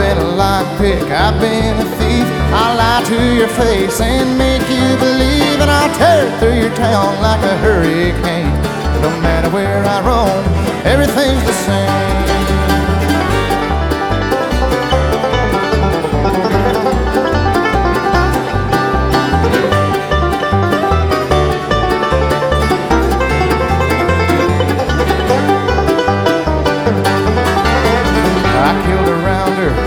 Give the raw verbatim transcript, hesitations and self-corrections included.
been a lockpick, I've been a thief. I'll lie to your face and make you believe, and I'll tear through your town like a hurricane. No matter where I roam, everything's the same.